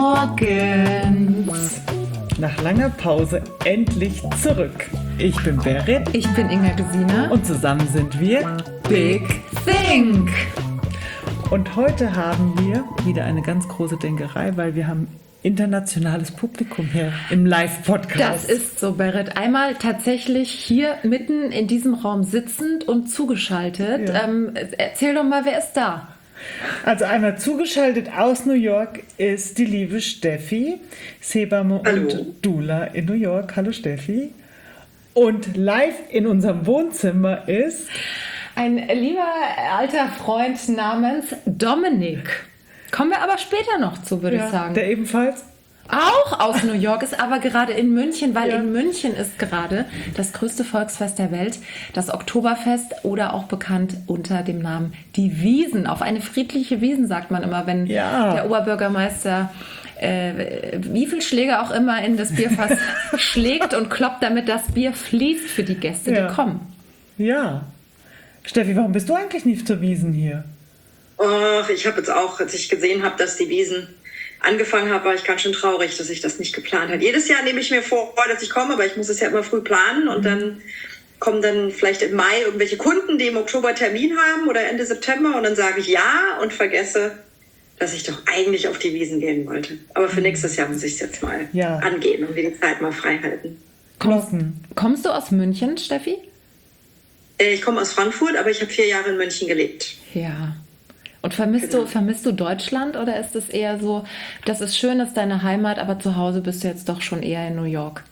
Morgens. Nach langer Pause endlich zurück. Ich bin Berit. Ich bin Inga Gesine. Und zusammen sind wir Big Think. Und heute haben wir wieder eine ganz große Denkerei, weil wir haben internationales Publikum hier im Live-Podcast. Das ist so, Berit. Einmal tatsächlich hier mitten in diesem Raum sitzend und zugeschaltet. Ja. Erzähl doch mal, wer ist da? Also einmal zugeschaltet aus New York ist die liebe Steffi, Hebamme und Doula in New York. Hallo Steffi. Und live in unserem Wohnzimmer ist ein lieber alter Freund namens Dominik. Kommen wir aber später noch zu, würde ich sagen. Der ebenfalls auch aus New York ist, aber gerade in München, weil in München ist gerade das größte Volksfest der Welt, das Oktoberfest oder auch bekannt unter dem Namen die Wiesn. Auf eine friedliche Wiesn sagt man immer, wenn der Oberbürgermeister wie viel Schläge auch immer in das Bierfass schlägt und kloppt, damit das Bier fließt für die Gäste, die kommen. Ja. Steffi, warum bist du eigentlich nicht zur Wiesn hier? Ich habe jetzt auch, als ich gesehen habe, dass die Wiesn angefangen habe, war ich ganz schön traurig, dass ich das nicht geplant habe. Jedes Jahr nehme ich mir vor, dass ich komme, aber ich muss es ja immer früh planen und dann kommen dann vielleicht im Mai irgendwelche Kunden, die im Oktober Termin haben oder Ende September und dann sage ich ja und vergesse, dass ich doch eigentlich auf die Wiesn gehen wollte. Aber für nächstes Jahr muss ich es jetzt mal angehen und mir die Zeit mal frei halten. Kommst du aus München, Steffi? Ich komme aus Frankfurt, aber ich habe 4 Jahre in München gelebt. Ja. Und vermisst du Deutschland oder ist es eher so, das ist schön, das ist deine Heimat, aber zu Hause bist du jetzt doch schon eher in New York?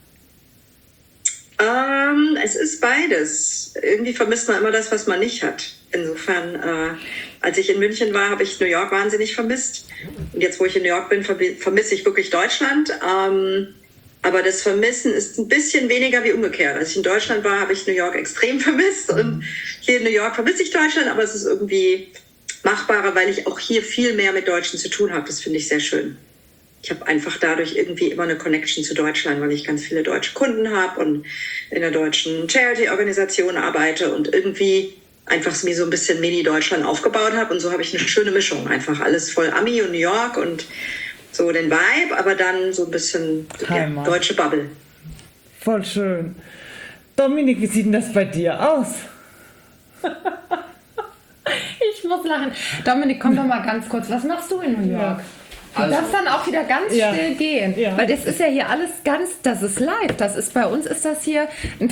Es ist beides. Irgendwie vermisst man immer das, was man nicht hat. Insofern, als ich in München war, habe ich New York wahnsinnig vermisst. Und jetzt, wo ich in New York bin, vermisse ich wirklich Deutschland. Aber das Vermissen ist ein bisschen weniger wie umgekehrt. Als ich in Deutschland war, habe ich New York extrem vermisst. Und hier in New York vermisse ich Deutschland, aber es ist irgendwie machbarer, weil ich auch hier viel mehr mit Deutschen zu tun habe. Das finde ich sehr schön. Ich habe einfach dadurch irgendwie immer eine Connection zu Deutschland, weil ich ganz viele deutsche Kunden habe und in der deutschen Charity-Organisation arbeite und irgendwie einfach mir so ein bisschen Mini-Deutschland aufgebaut habe. Und so habe ich eine schöne Mischung. Einfach alles voll Ami und New York und so den Vibe, aber dann so ein bisschen deutsche Bubble. Voll schön. Dominik, wie sieht denn das bei dir aus? Ich muss lachen. Dominik, komm doch mal ganz kurz. Was machst du in New York? Du darfst dann auch wieder ganz still gehen. Ja. Weil das ist ja hier alles das ist live. Bei uns ist das hier...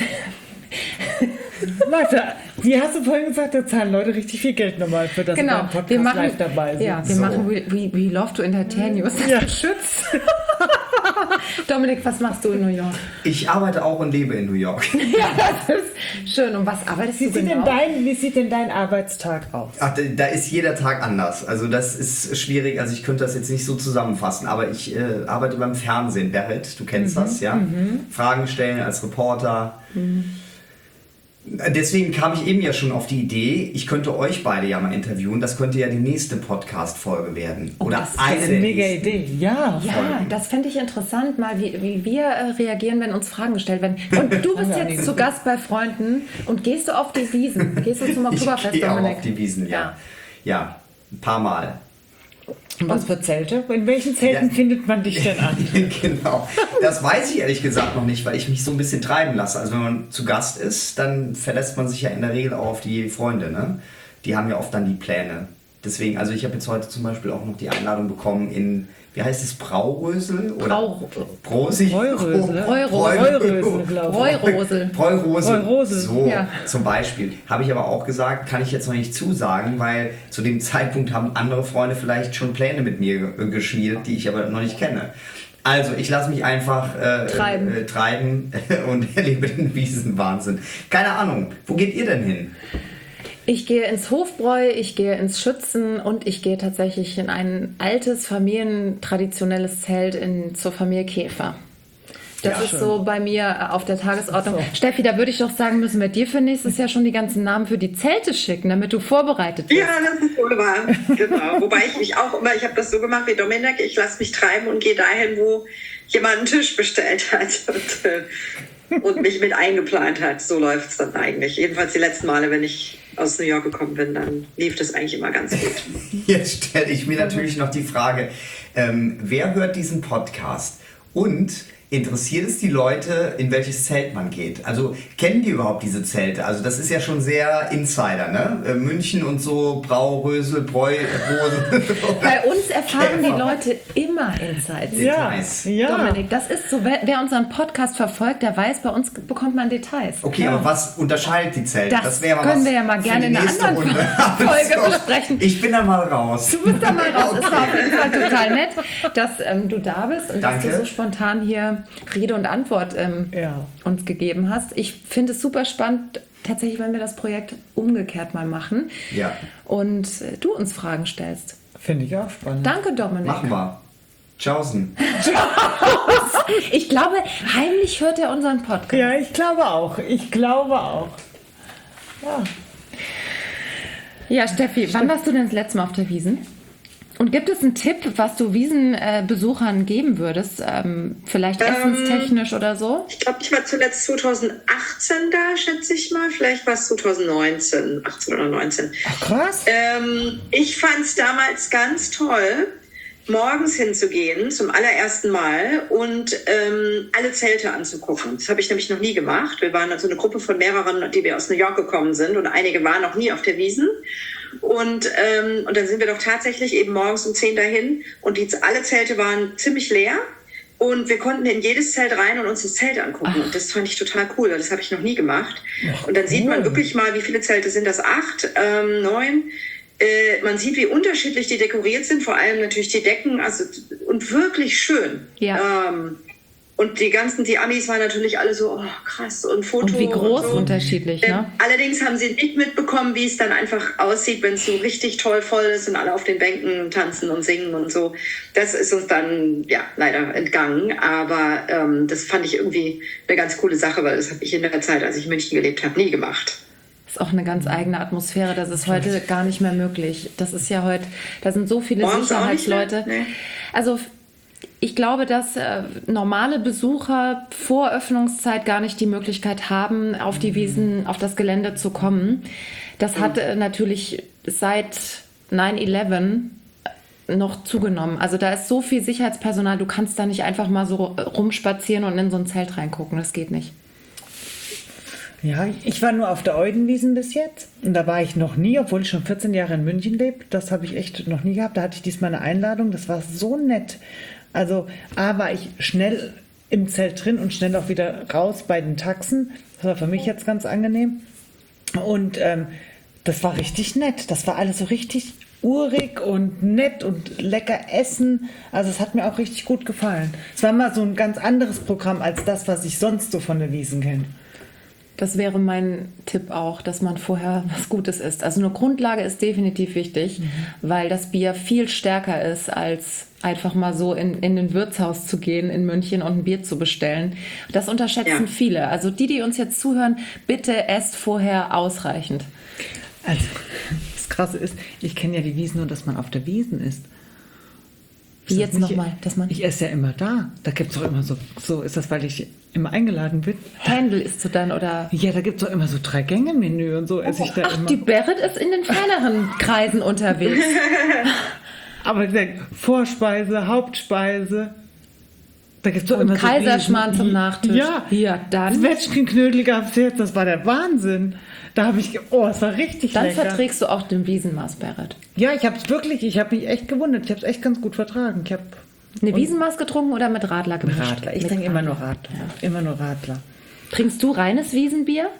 Leute, wie hast du vorhin gesagt, da zahlen Leute richtig viel Geld normal für das Podcast live dabei sind. Ja, wir machen We Love to Entertain You. Ist das geschützt? Dominik, was machst du in New York? Ich arbeite auch und lebe in New York. Ja, das ist schön. Und was arbeitest du genau? Wie sieht denn dein Arbeitstag aus? Ach, da ist jeder Tag anders. Also das ist schwierig. Also ich könnte das jetzt nicht so zusammenfassen. Aber ich arbeite beim Fernsehen. Berit, du kennst das, ja? Fragen stellen als Reporter. Deswegen kam ich eben ja schon auf die Idee, ich könnte euch beide ja mal interviewen. Das könnte ja die nächste Podcast-Folge werden. Oder das ist eine mega Idee. Ja, das fände ich interessant, mal wie wir reagieren, wenn uns Fragen gestellt werden. Und du bist jetzt zu Gast bei Freunden und gehst du auf die Wiesn? Gehst du zum Oktoberfest? Ich gehe auch auf die Wiesn, ja. Ja, ein paar Mal. Und was für Zelte? In welchen Zelten findet man dich denn an? Genau, das weiß ich ehrlich gesagt noch nicht, weil ich mich so ein bisschen treiben lasse. Also wenn man zu Gast ist, dann verlässt man sich ja in der Regel auch auf die Freunde, ne? Die haben ja oft dann die Pläne. Deswegen, also ich habe jetzt heute zum Beispiel auch noch die Einladung bekommen in, wie heißt es, Braurösel? Bräurösel, so zum Beispiel. Habe ich aber auch gesagt, kann ich jetzt noch nicht zusagen, weil zu dem Zeitpunkt haben andere Freunde vielleicht schon Pläne mit mir geschmiedet, die ich aber noch nicht kenne. Also, ich lasse mich einfach treiben und erlebe den Wiesenwahnsinn. Keine Ahnung, wo geht ihr denn hin? Ich gehe ins Hofbräu, ich gehe ins Schützen und ich gehe tatsächlich in ein altes familientraditionelles Zelt zur Familie Käfer. Das ist so bei mir auf der Tagesordnung. So. Steffi, da würde ich doch sagen, müssen wir dir für nächstes Jahr schon die ganzen Namen für die Zelte schicken, damit du vorbereitet bist. Ja, das ist wohl wahr. Genau. Wobei ich mich auch immer, ich habe das so gemacht wie Dominik, ich lasse mich treiben und gehe dahin, wo jemand einen Tisch bestellt hat und mich mit eingeplant hat. So läuft es dann eigentlich. Jedenfalls die letzten Male, wenn ich aus New York gekommen bin, dann lief das eigentlich immer ganz gut. Jetzt stelle ich mir natürlich noch die Frage, wer hört diesen Podcast und interessiert es die Leute, in welches Zelt man geht? Also kennen die überhaupt diese Zelte? Also das ist ja schon sehr Insider, ne? München und so, Brau, Rösel, Bräu, Rose. Bei uns erfahren die Leute immer Insights. Ja. Dominik, das ist so, wer unseren Podcast verfolgt, der weiß, bei uns bekommt man Details. Okay, aber was unterscheidet die Zelte? Das wäre können wir ja mal gerne in einer anderen Folge besprechen. Ich bin da mal raus. Du bist da mal raus. Es war auf jeden Fall total nett, dass du da bist und Danke. dass du so spontan hier Rede und Antwort uns gegeben hast. Ich finde es super spannend, tatsächlich, wenn wir das Projekt umgekehrt mal machen und du uns Fragen stellst. Finde ich auch spannend. Danke, Dominik. Machen wir. Tschaußen. Ich glaube, heimlich hört er unseren Podcast. Ja, ich glaube auch. Ja, Steffi, wann warst du denn das letzte Mal auf der Wiesn? Und gibt es einen Tipp, was du Wiesenbesuchern geben würdest? Vielleicht essenstechnisch oder so? Ich glaube, ich war zuletzt 2018 da, schätze ich mal. Vielleicht war es 2019, 18 oder 19. Ach, krass. Ich fand es damals ganz toll, morgens hinzugehen, zum allerersten Mal und alle Zelte anzugucken. Das habe ich nämlich noch nie gemacht. Wir waren also eine Gruppe von mehreren, die wir aus New York gekommen sind und einige waren noch nie auf der Wiesn. Und dann sind wir doch tatsächlich eben morgens um 10 dahin und alle Zelte waren ziemlich leer und wir konnten in jedes Zelt rein und uns das Zelt angucken. Und das fand ich total cool, weil das habe ich noch nie gemacht. Und dann sieht man wirklich mal, wie viele Zelte sind das? 8, 9? Man sieht, wie unterschiedlich die dekoriert sind, vor allem natürlich die Decken, also und wirklich schön. Ja. Und die Amis waren natürlich alle so, oh, krass, und Foto. Und wie groß und so. Unterschiedlich, ne? Allerdings haben sie nicht mitbekommen, wie es dann einfach aussieht, wenn es so richtig toll voll ist und alle auf den Bänken tanzen und singen und so. Das ist uns dann, leider entgangen. Aber das fand ich irgendwie eine ganz coole Sache, weil das habe ich in der Zeit, als ich in München gelebt habe, nie gemacht. Das ist auch eine ganz eigene Atmosphäre. Das ist heute gar nicht mehr möglich. Das ist ja heute, da sind so viele Morgens Sicherheitsleute. Nee. Also ich glaube, dass normale Besucher vor Öffnungszeit gar nicht die Möglichkeit haben, auf die Wiesn, auf das Gelände zu kommen. Das hat natürlich seit 9/11 noch zugenommen. Also da ist so viel Sicherheitspersonal, du kannst da nicht einfach mal so rumspazieren und in so ein Zelt reingucken. Das geht nicht. Ja, ich war nur auf der Eudenwiesn bis jetzt und da war ich noch nie, obwohl ich schon 14 Jahre in München lebe. Das habe ich echt noch nie gehabt. Da hatte ich diesmal eine Einladung. Das war so nett. Also war ich schnell im Zelt drin und schnell auch wieder raus bei den Taxen. Das war für mich jetzt ganz angenehm. Und das war richtig nett. Das war alles so richtig urig und nett und lecker essen. Also es hat mir auch richtig gut gefallen. Es war mal so ein ganz anderes Programm als das, was ich sonst so von der Wiesn kenne. Das wäre mein Tipp auch, dass man vorher was Gutes isst. Also eine Grundlage ist definitiv wichtig, weil das Bier viel stärker ist, als einfach mal so in ein Wirtshaus zu gehen in München und ein Bier zu bestellen. Das unterschätzen viele. Also die uns jetzt zuhören, bitte esst vorher ausreichend. Also das Krasse ist, ich kenne ja die Wiesn nur, dass man auf der Wiesn isst. Wie jetzt nochmal? Ich esse ja immer da. Da gibt es doch immer so ist das, weil ich immer eingeladen bin? Händel isst du dann, oder? Ja, da gibt es doch immer so 3-Gänge-Menü und so esse ich da immer. Die Berit ist in den feineren Kreisen unterwegs. Aber Vorspeise, Hauptspeise, da gibt es doch immer so Kaiserschmarrn zum Nachtisch. Ja, dann. Zwetschgenknödel gab es jetzt, das war der Wahnsinn. Da habe ich, es war richtig Dann lecker. verträgst du auch den Wiesenmaß, Berit. Ja, ich habe mich echt gewundert. Ich habe es echt ganz gut vertragen. Eine Wiesenmaß getrunken oder mit Radler gemischt? Radler. Ich trinke immer nur Radler. Ja. Immer nur Radler. Trinkst du reines Wiesenbier?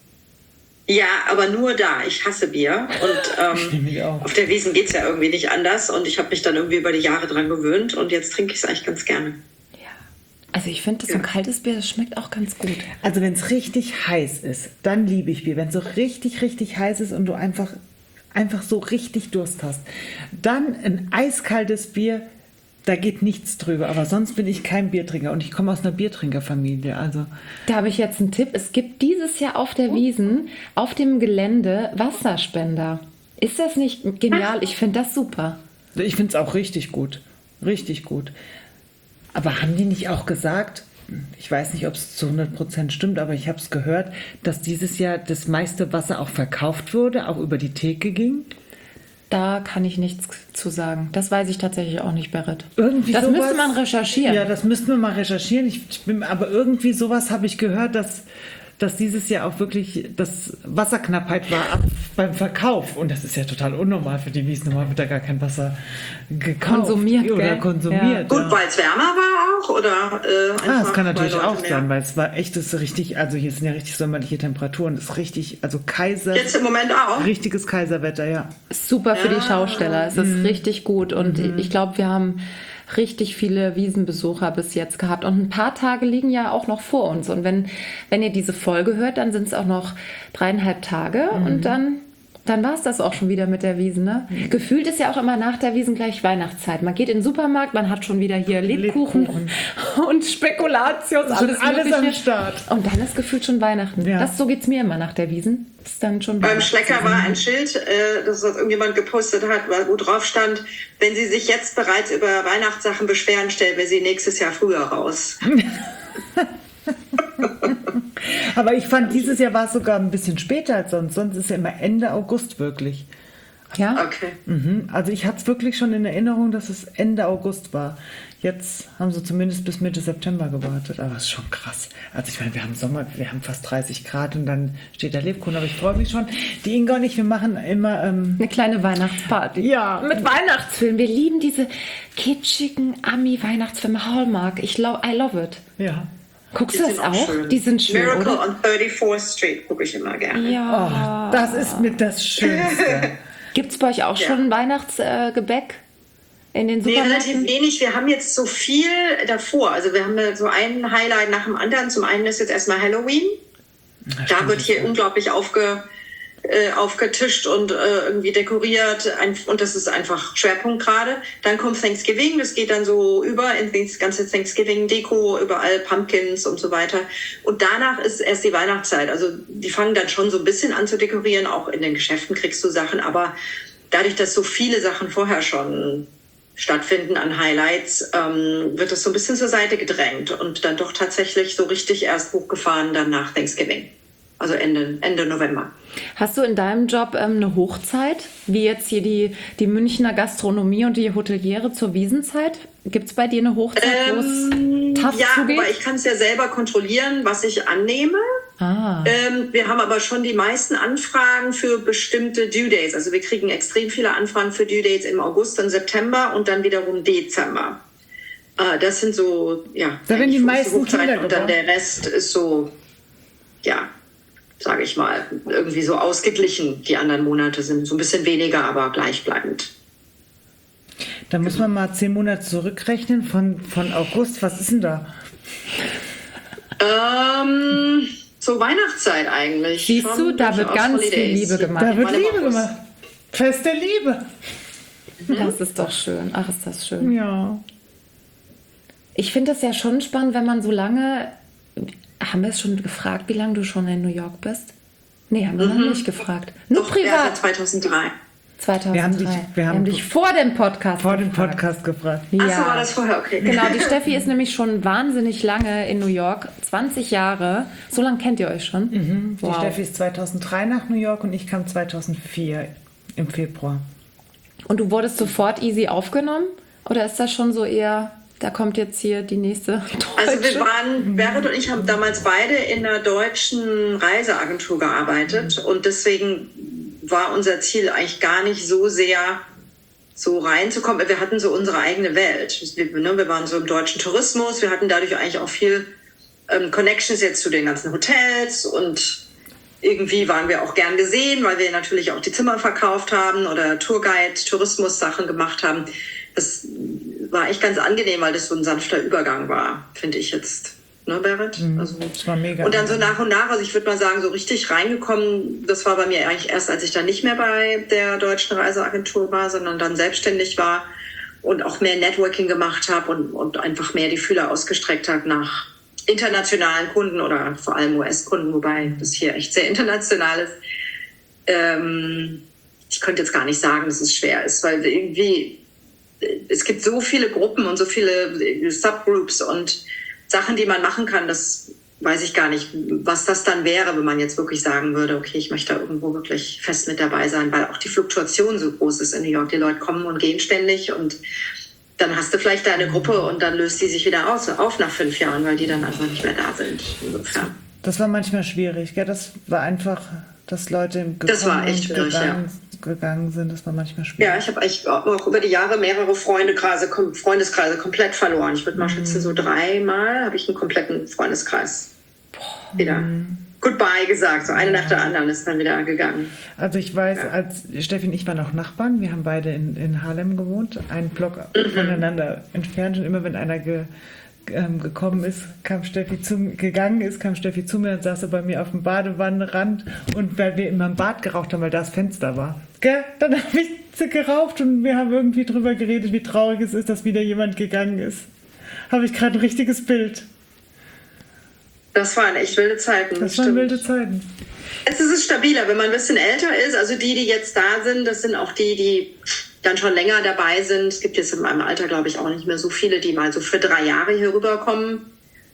Ja, aber nur da. Ich hasse Bier. Und auf der Wiesn geht es ja irgendwie nicht anders. Und ich habe mich dann irgendwie über die Jahre dran gewöhnt. Und jetzt trinke ich es eigentlich ganz gerne. Ja. Also ich finde, so ein kaltes Bier, das schmeckt auch ganz gut. Also wenn es richtig heiß ist, dann liebe ich Bier. Wenn es so richtig, richtig heiß ist und du einfach so richtig Durst hast, dann ein eiskaltes Bier, da geht nichts drüber. Aber sonst bin ich kein Biertrinker und ich komme aus einer Biertrinkerfamilie. Also da habe ich jetzt einen Tipp. Es gibt dieses Jahr auf der Wiesn, auf dem Gelände, Wasserspender. Ist das nicht genial? Ich finde das super. Ich finde es auch richtig gut. Richtig gut. Aber haben die nicht auch gesagt, ich weiß nicht, ob es zu 100% stimmt, aber ich habe es gehört, dass dieses Jahr das meiste Wasser auch verkauft wurde, auch über die Theke ging. Da kann ich nichts zu sagen. Das weiß ich tatsächlich auch nicht, Berit. Irgendwie das sowas, müsste man recherchieren. Ja, das müssten wir mal recherchieren. Aber irgendwie sowas habe ich gehört, dass dieses Jahr auch wirklich das Wasserknappheit war beim Verkauf. Und das ist ja total unnormal für die Wiesn. Normal wird da gar kein Wasser gekauft konsumiert. Oder gell? konsumiert. Ja. Gut, weil es wärmer war auch, oder? Das kann natürlich weil Leute auch mehr- sein, weil es war echt, das ist richtig, also hier sind ja richtig sommerliche Temperaturen. Das ist richtig, also Jetzt im Moment auch. richtiges Kaiserwetter, ja. Super für die Schausteller. Es ist richtig gut. Und ich glaube, wir haben richtig viele Wiesenbesucher bis jetzt gehabt. Und ein paar Tage liegen ja auch noch vor uns. Und wenn ihr diese Folge hört, dann sind es auch noch 3,5 Tage. Und dann war es das auch schon wieder mit der Wiesn. Ne? Gefühlt ist ja auch immer nach der Wiesn gleich Weihnachtszeit. Man geht in den Supermarkt, man hat schon wieder hier Lebkuchen und Spekulatius, alles alles am Mögliche. Start. Und dann ist gefühlt schon Weihnachten. Ja. So geht es mir immer nach der Wiesn. Ist dann schon Beim Schlecker war ein Schild, das irgendjemand gepostet hat, wo drauf stand, wenn Sie sich jetzt bereits über Weihnachtssachen beschweren, stellen wir Sie nächstes Jahr früher raus. Aber ich fand, dieses Jahr war es sogar ein bisschen später als sonst. Sonst ist ja immer Ende August wirklich. Ja? Okay. Also ich hatte es wirklich schon in Erinnerung, dass es Ende August war. Jetzt haben sie zumindest bis Mitte September gewartet. Aber es ist schon krass. Also ich meine, wir haben Sommer, wir haben fast 30 Grad und dann steht der Lebkuchen. Aber ich freue mich schon. Die Inga und ich, wir machen immer... Eine kleine Weihnachtsparty. Ja. Mit Weihnachtsfilmen. Wir lieben diese kitschigen Ami-Weihnachtsfilme. Hallmark. I love it. ja. Guckst Die du das sind auch? schön. Die sind schön, Miracle oder? on 34th Street gucke ich immer gerne. Ja. Das ist mit das Schönste. Gibt es bei euch auch Ja. schon Weihnachtsgebäck in den Nee, relativ Supermärkten? wenig. Wir haben jetzt so viel davor. Also wir haben ja so ein Highlight nach dem anderen. Zum einen ist jetzt erstmal Halloween. Da wird hier unglaublich aufgetischt und irgendwie dekoriert. Und das ist einfach Schwerpunkt gerade. Dann kommt Thanksgiving. Das geht dann so über in das ganze Thanksgiving-Deko, überall Pumpkins und so weiter. Und danach ist erst die Weihnachtszeit. Also die fangen dann schon so ein bisschen an zu dekorieren. Auch in den Geschäften kriegst du Sachen. Aber dadurch, dass so viele Sachen vorher schon stattfinden an Highlights, wird das so ein bisschen zur Seite gedrängt und dann doch tatsächlich so richtig erst hochgefahren dann nach Thanksgiving. Also Ende November. Hast du in deinem Job eine Hochzeit, wie jetzt hier die Münchner Gastronomie und die Hoteliere zur Wiesenzeit? Gibt es bei dir eine Hochzeit, wo es tough Ja, zugeht? aber ich kann es ja selber kontrollieren, was ich annehme. Ah. Wir haben aber schon die meisten Anfragen für bestimmte Due Dates. Also wir kriegen extrem viele Anfragen für Due Dates im August und September und dann wiederum Dezember. Das sind so, ja, Da werden die eigentlich meisten Hochzeiten Kinder und dann geboren. der Rest ist so, ja, sage ich mal, irgendwie so ausgeglichen. Die anderen Monate sind so ein bisschen weniger, aber gleichbleibend. Da muss man mal 10 Monate zurückrechnen von August. Was ist denn da? So Weihnachtszeit eigentlich. Siehst Schon du, da wird durchaus ganz viel Holidays. Liebe gemacht. Da wird Mal im Liebe August. gemacht. Fest der Liebe. Das ist doch schön. Ach, ist das schön. Ja. Ich finde das ja schon spannend, wenn man so lange... Haben wir es schon gefragt, wie lange du schon in New York bist? Nee, haben wir noch nicht gefragt. Nur Doch, ja, privat. seit 2003. 2003. Wir haben dich vor dem Podcast Vor dem gefragt. Podcast gefragt. Ja. Ach so, war das vorher, okay. Genau, die Steffi ist nämlich schon wahnsinnig lange in New York. 20 Jahre. So lange kennt ihr euch schon? Die Steffi ist 2003 nach New York und ich kam 2004 im Februar. Und du wurdest sofort easy aufgenommen? Oder ist das schon so eher, da kommt jetzt hier die nächste Deutsche? Also wir waren, Berit und ich haben damals beide in einer deutschen Reiseagentur gearbeitet und deswegen war unser Ziel eigentlich gar nicht so sehr so reinzukommen. Wir hatten so unsere eigene Welt. Wir waren so im deutschen Tourismus, wir hatten dadurch eigentlich auch viel Connections jetzt zu den ganzen Hotels und irgendwie waren wir auch gern gesehen, weil wir natürlich auch die Zimmer verkauft haben oder Tourguide, Tourismus-Sachen gemacht haben. Das war echt ganz angenehm, weil das so ein sanfter Übergang war, finde ich jetzt. Ne, Berit? Also, Das war mega. und dann so nach und nach, also ich würde mal sagen, so richtig reingekommen, das war bei mir eigentlich erst, als ich dann nicht mehr bei der deutschen Reiseagentur war, sondern dann selbstständig war und auch mehr Networking gemacht habe und einfach mehr die Fühler ausgestreckt habe nach internationalen Kunden oder vor allem US-Kunden, wobei das hier echt sehr international ist. Ich könnte jetzt gar nicht sagen, dass es schwer ist, weil irgendwie es gibt so viele Gruppen und so viele Subgroups und Sachen, die man machen kann, das weiß ich gar nicht, was das dann wäre, wenn man jetzt wirklich sagen würde, okay, ich möchte da irgendwo wirklich fest mit dabei sein, weil auch die Fluktuation so groß ist in New York. Die Leute kommen und gehen ständig und dann hast du vielleicht deine Gruppe und dann löst die sich wieder auf nach 5 Jahren, weil die dann einfach nicht mehr da sind. Insofern. Das war manchmal schwierig, gell? Das war einfach, dass Leute Das war echt schwierig, gegangen sind. Das war manchmal schwierig. Ja, ich habe eigentlich auch über die Jahre mehrere Freundeskreise komplett verloren. Ich würde mal schätzen, so 3-mal habe ich einen kompletten Freundeskreis wieder Goodbye gesagt. So eine nach der anderen ist dann wieder gegangen. Also ich weiß, als Steffi und ich waren auch Nachbarn. Wir haben beide in Harlem gewohnt, einen Block voneinander entfernt. Und immer wenn einer gekommen ist, kam Steffi zu mir und saß so bei mir auf dem Badewannenrand, und weil wir immer im Bad geraucht haben, weil da das Fenster war. Gell? Dann habe ich sie geraucht und wir haben irgendwie drüber geredet, wie traurig es ist, dass wieder jemand gegangen ist. Habe ich gerade ein richtiges Bild. Das waren echt wilde Zeiten. Das waren wilde Zeiten. Es ist stabiler, wenn man ein bisschen älter ist. Also die jetzt da sind, das sind auch die dann schon länger dabei sind. Es gibt jetzt in meinem Alter, glaube ich, auch nicht mehr so viele, die mal so für 3 Jahre hier rüberkommen.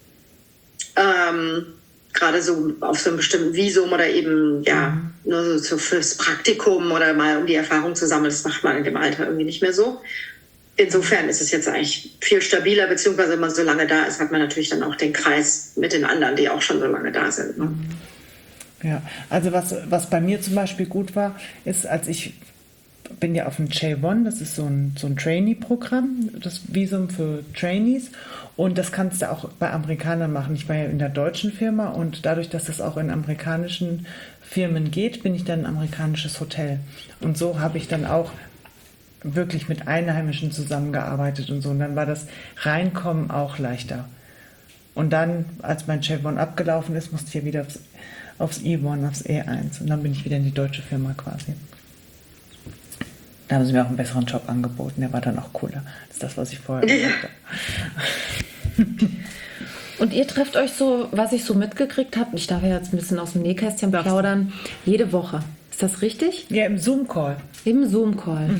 Gerade so auf so einem bestimmten Visum oder eben, nur so fürs Praktikum oder mal um die Erfahrung zu sammeln. Das macht man in dem Alter irgendwie nicht mehr so. Insofern ist es jetzt eigentlich viel stabiler, beziehungsweise wenn man so lange da ist, hat man natürlich dann auch den Kreis mit den anderen, die auch schon so lange da sind. Ne? Ja, also was bei mir zum Beispiel gut war, ist, als ich bin ja auf dem J1, das ist so ein Trainee-Programm, das Visum für Trainees, und das kannst du auch bei Amerikanern machen. Ich war ja in der deutschen Firma, und dadurch, dass das auch in amerikanischen Firmen geht, bin ich dann ein amerikanisches Hotel. Und so habe ich dann auch wirklich mit Einheimischen zusammengearbeitet und so. Und dann war das Reinkommen auch leichter. Und dann, als mein J1 abgelaufen ist, musste ich ja wieder aufs E1, aufs E1. Und dann bin ich wieder in die deutsche Firma quasi. Da haben sie mir auch einen besseren Job angeboten. Der war dann auch cooler als das, was ich vorher gemacht habe. Und ihr trefft euch so, was ich so mitgekriegt habe, ich darf ja jetzt ein bisschen aus dem Nähkästchen plaudern, jede Woche. Ist das richtig? Ja, im Zoom-Call. Im Zoom-Call.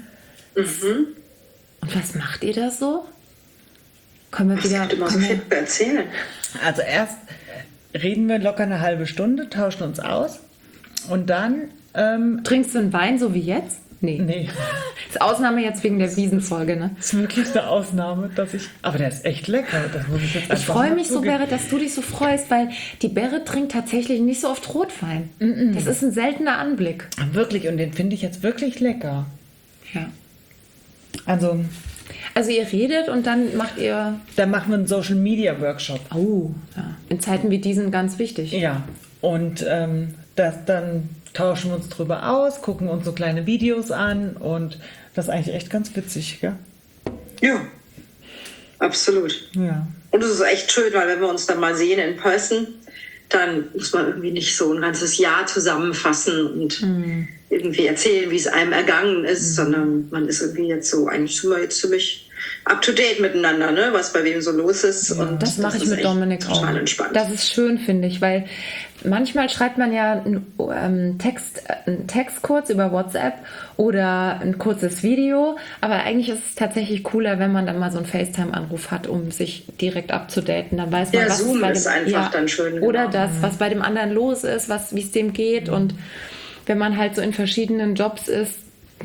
Und was macht ihr da so? Können wir wieder... immer so viel zu erzählen. Also erst reden wir locker eine halbe Stunde, tauschen uns aus, und dann... Trinkst du einen Wein, so wie jetzt? Nee. Das ist Ausnahme jetzt wegen der Wiesenfolge, ne? Das ist wirklich eine Ausnahme, aber der ist echt lecker. Das muss ich jetzt einfach Ich freue mich so, Berit, dass du dich so freust, weil die Berit trinkt tatsächlich nicht so oft Rotwein. Das ist ein seltener Anblick. Wirklich, und den finde ich jetzt wirklich lecker. Ja. Also ihr redet und dann macht ihr... Dann machen wir einen Social-Media-Workshop. Oh, ja. In Zeiten wie diesen ganz wichtig. Ja, und dann tauschen wir uns drüber aus, gucken uns so kleine Videos an, und das ist eigentlich echt ganz witzig, gell? Ja, absolut. Ja. Und es ist echt schön, weil wenn wir uns dann mal sehen in Person, dann muss man irgendwie nicht so ein ganzes Jahr zusammenfassen und irgendwie erzählen, wie es einem ergangen ist, sondern man ist irgendwie jetzt so eigentlich ziemlich up-to-date miteinander, ne? Was bei wem so los ist. Ja, und das mache ich mit Dominik auch. Total entspannt. Das ist schön, finde ich, weil manchmal schreibt man ja einen Text kurz über WhatsApp oder ein kurzes Video, aber eigentlich ist es tatsächlich cooler, wenn man dann mal so einen FaceTime-Anruf hat, um sich direkt abzudaten. Dann weiß man, ja, was Zoom bei ist einfach dann schön. Oder was bei dem anderen los ist, wie es dem geht. Und wenn man halt so in verschiedenen Jobs ist,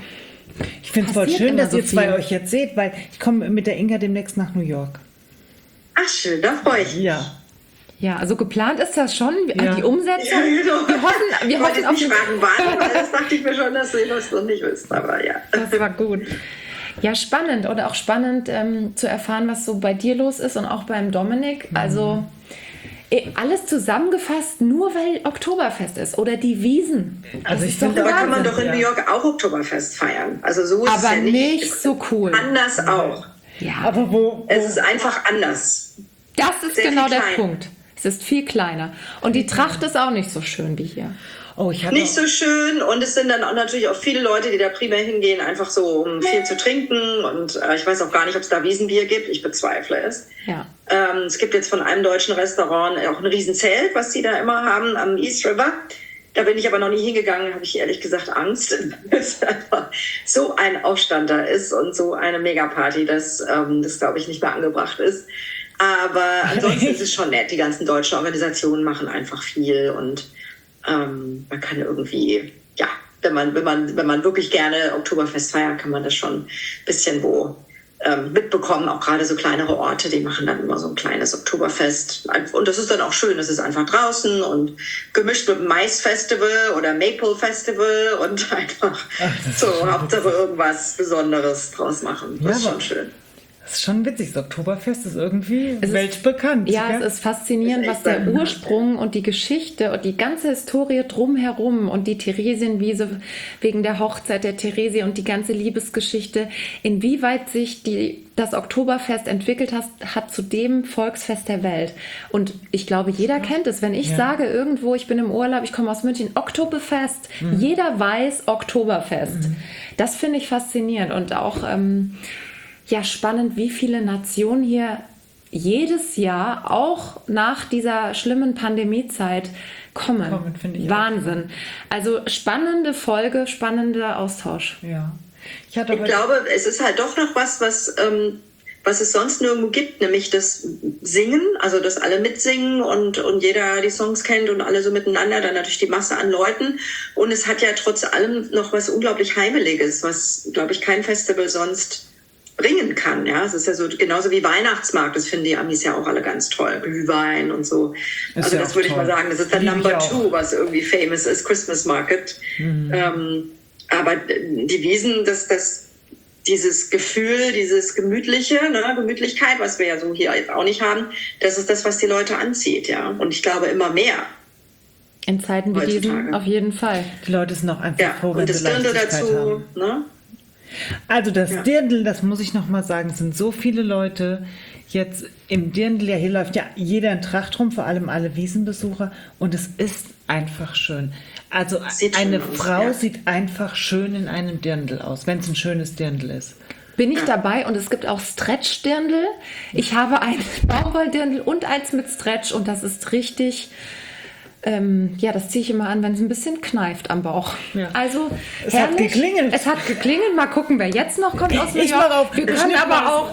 ich finde es voll schön, dass ihr zwei viel. euch jetzt seht, weil ich komme mit der Inga demnächst nach New York. Ach schön, da freue ich mich. Ja, also geplant ist das schon, Ja. die Umsetzung. Ja, genau. Wir hoffen auf nicht fragen, wann, weil das dachte ich mir schon, dass ihr das noch nicht wisst, aber ja. Das war gut. Ja, spannend oder auch spannend zu erfahren, was so bei dir los ist und auch beim Dominik. Also alles zusammengefasst, nur weil Oktoberfest ist oder die Wiesen. Also ich ist doch finde, Da kann man Wahnsinn. doch in New York auch Oktoberfest feiern. Also so ist es Aber ja nicht so cool. Anders auch. Ja, aber wo Es ist einfach anders. das ist sehr genau viel der kleiner. Punkt. Es ist viel kleiner. Und die Tracht ist auch nicht so schön wie hier. oh, ich hatte Nicht so schön, und es sind dann auch natürlich auch viele Leute, die da primär hingehen, einfach so, um viel zu trinken, und ich weiß auch gar nicht, ob es da Wiesenbier gibt, ich bezweifle es. Ja. Es gibt jetzt von einem deutschen Restaurant auch ein Riesenzelt, was die da immer haben am East River. Da bin ich aber noch nie hingegangen, habe ich ehrlich gesagt Angst, weil es einfach so ein Aufstand da ist und so eine Megaparty, dass das, glaube ich, nicht mehr angebracht ist. Aber ansonsten ist es schon nett. Die ganzen deutschen Organisationen machen einfach viel und man kann irgendwie, ja, wenn man wirklich gerne Oktoberfest feiert, kann man das schon ein bisschen mitbekommen. Auch gerade so kleinere Orte, die machen dann immer so ein kleines Oktoberfest. Und das ist dann auch schön. Das ist einfach draußen und gemischt mit dem Mais-Festival oder Maple-Festival und einfach Hauptsache irgendwas Besonderes draus machen. Das ist schon schön. Das ist schon witzig. Das Oktoberfest ist irgendwie weltbekannt. Ja, gell? es ist faszinierend, was der Ursprung und die Geschichte und die ganze Historie drumherum und die Theresienwiese wegen der Hochzeit der Theresie und die ganze Liebesgeschichte, inwieweit sich das Oktoberfest entwickelt hat zu dem Volksfest der Welt. Und ich glaube, jeder kennt es. Wenn ich sage irgendwo, ich bin im Urlaub, ich komme aus München, Oktoberfest, jeder weiß Oktoberfest. Das finde ich faszinierend und auch spannend, wie viele Nationen hier jedes Jahr auch nach dieser schlimmen Pandemiezeit kommen. Finde ich Wahnsinn. Also spannende Folge, spannender Austausch. Ja. Ich glaube, es ist halt doch noch was es sonst nirgendwo gibt, nämlich das Singen, also dass alle mitsingen und jeder die Songs kennt und alle so miteinander, dann natürlich die Masse an Leuten. Und es hat ja trotz allem noch was unglaublich Heimeliges, was, glaube ich, kein Festival sonst bringen kann. Ja, es ist ja so genauso wie Weihnachtsmarkt, das finden die Amis ja auch alle ganz toll. Glühwein und so. Also das würde ich mal sagen, das ist dann Number 2, was irgendwie famous ist, Christmas Market. Aber die Wiesen, dieses Gefühl, dieses Gemütlichkeit, was wir ja so hier auch nicht haben, das ist das, was die Leute anzieht, ja. Und ich glaube immer mehr. In Zeiten wie diesen auf jeden Fall. Die Leute sind auch einfach froh, wenn sie Leichtigkeit dazu, haben. Ne? Also das Dirndl, das muss ich noch mal sagen, sind so viele Leute jetzt im Dirndl. Ja, hier läuft ja jeder in Tracht rum, vor allem alle Wiesenbesucher. Und es ist einfach schön. Also eine Frau sieht einfach schön in einem Dirndl aus, wenn es ein schönes Dirndl ist. Bin ich dabei und es gibt auch Stretch-Dirndl. Ich habe ein Baumwolldirndl und eins mit Stretch und das ist richtig... das ziehe ich immer an, wenn es ein bisschen kneift am Bauch. Ja. Also es hat geklingelt. Es hat geklingelt. Mal gucken, wer jetzt noch kommt aus New York. Wir können aber auch...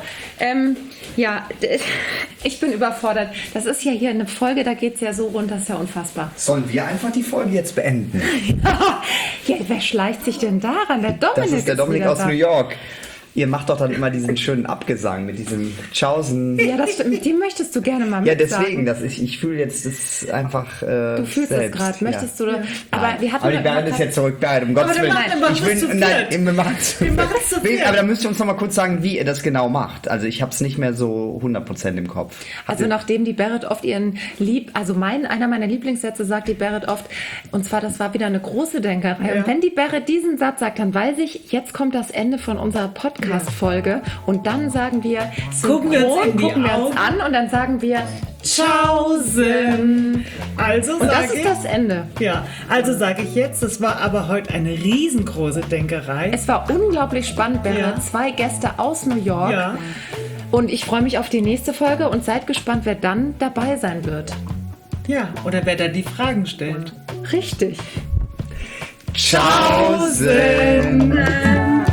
ich bin überfordert. Das ist ja hier eine Folge, da geht es ja so rund, das ist ja unfassbar. Sollen wir einfach die Folge jetzt beenden? Ja, wer schleicht sich denn daran? Der Dominik. Das ist der Dominik aus New York. Ihr macht doch dann immer diesen schönen Abgesang mit diesem Tschaußen. Ja, das stimmt. Die möchtest du gerne mal mitsagen. Ja, deswegen. Ich fühle jetzt das einfach Du fühlst es gerade. Möchtest du... Aber die Bernd ist jetzt zurück. Bernd, um Gottes Willen. Wir machen es zu viert. Aber da müsst ihr uns noch mal kurz sagen, wie ihr das genau macht. Also ich habe es nicht mehr so 100% im Kopf. Also nachdem die Berit oft einer meiner Lieblingssätze sagt die Berit oft, und zwar, das war wieder eine große Denkerei. Ja. Und wenn die Berit diesen Satz sagt, dann weiß ich, jetzt kommt das Ende von unserer Podcast-Folge und dann sagen wir gucken wir uns an und dann sagen wir Tschaußen. Also und das ist das Ende. Ja, also sage ich jetzt, das war aber heute eine riesengroße Denkerei. Es war unglaublich spannend, Berit. Ja. 2 Gäste aus New York. Ja. Und ich freue mich auf die nächste Folge und seid gespannt, wer dann dabei sein wird. Ja, oder wer da die Fragen stellt. Richtig. Tschaußen.